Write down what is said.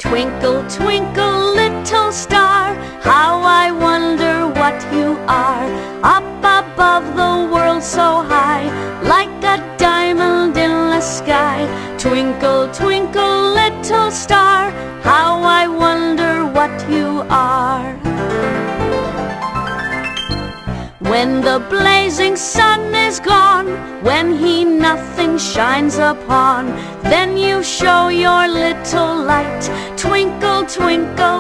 Twinkle, twinkle, little star, how I wonder what you are. Up above the world so high, like a diamond in the sky. Twinkle, twinkle, little star, how I wonder what you are. When the blazing sun is gone, when he nothing shines upon, then you show your little light. Twinkle, twinkle,